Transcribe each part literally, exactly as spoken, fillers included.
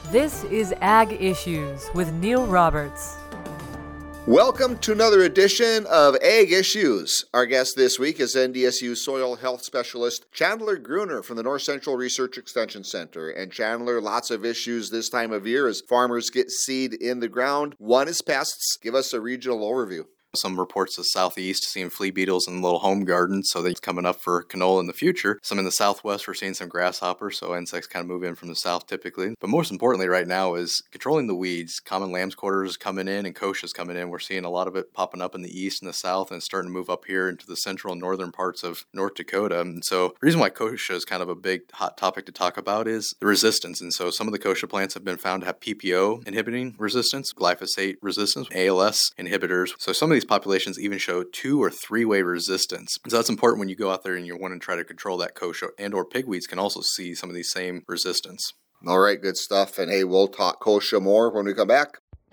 This is Ag Issues with Neil Roberts. Welcome to another edition of Ag Issues. Our guest this week is N D S U Soil Health Specialist Chandler Gruner from the North Central Research Extension Center. And Chandler, lots of issues this time of year as farmers get seed in the ground. One is pests. Give us a regional overview. Some reports to the southeast seeing flea beetles in little home gardens, so they're coming up for canola in the future. Some in the southwest, we're seeing some grasshoppers, so insects kind of move in from the south typically. But most importantly right now is controlling the weeds. Common lamb's quarter is coming in and kochia is coming in. We're seeing a lot of it popping up in the east and the south, and it's starting to move up here into the central and northern parts of North Dakota. And so the reason why kochia is kind of a big hot topic to talk about is the resistance. And so some of the kochia plants have been found to have P P O inhibiting resistance, glyphosate resistance, A L S inhibitors. So some of these populations even show two or three-way resistance. So that's important when you go out there and you want to try to control that kochia, and or pigweeds can also see some of these same resistance. All right, good stuff. And hey, we'll talk kochia more when we come back.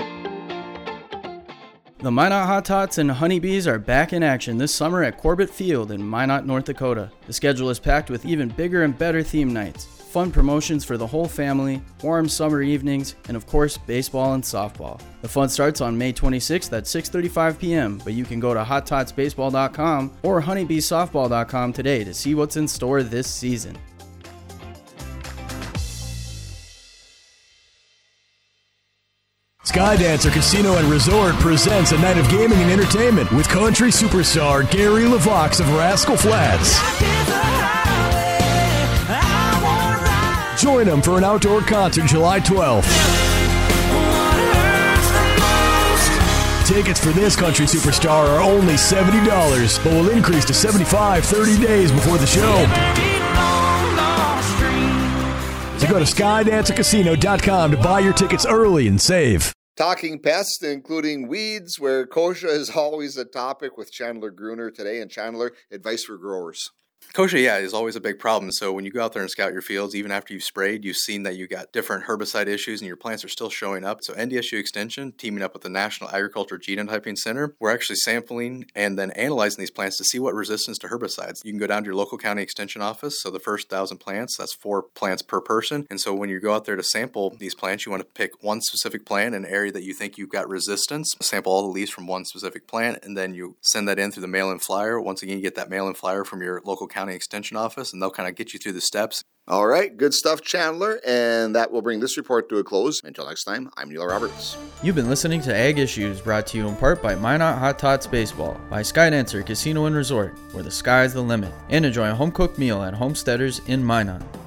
The Minot Hot Tots and Honeybees are back in action this summer at Corbett Field in Minot, North Dakota. The schedule is packed with even bigger and better theme nights, fun promotions for the whole family, warm summer evenings, and of course, baseball and softball. The fun starts on May twenty-sixth at six thirty-five p.m., but you can go to hot tots baseball dot com or honeybees softball dot com today to see what's in store this season. Skydancer Casino and Resort presents a night of gaming and entertainment with country superstar Gary LaVox of Rascal Flats. Join him for an outdoor concert July twelfth. Tickets for this country superstar are only seventy dollars, but will increase to seventy-five dollars thirty days before the show. So go to skydancer casino dot com to buy your tickets early and save. Talking pests, including weeds, where kochia is always a topic with Chandler Gruner today. And Chandler, advice for growers. Kochia, yeah, is always a big problem. So when you go out there and scout your fields, even after you've sprayed, you've seen that you got different herbicide issues and your plants are still showing up. So N D S U Extension, teaming up with the National Agriculture Genotyping Center, we're actually sampling and then analyzing these plants to see what resistance to herbicides. You can go down to your local county extension office. So the first thousand plants, that's four plants per person. And so when you go out there to sample these plants, you want to pick one specific plant, an area that you think you've got resistance, sample all the leaves from one specific plant, and then you send that in through the mail-in flyer. Once again, you get that mail-in flyer from your local county extension office, and they'll kind of get you through the steps. All right, good stuff, Chandler. And that will bring this report to a close. Until next time, I'm Neil Roberts. You've been listening to Ag Issues, brought to you in part by Minot Hot Tots Baseball, by Skydancer Casino and Resort, where the sky's the limit. And enjoy a home-cooked meal at Homesteaders in Minot.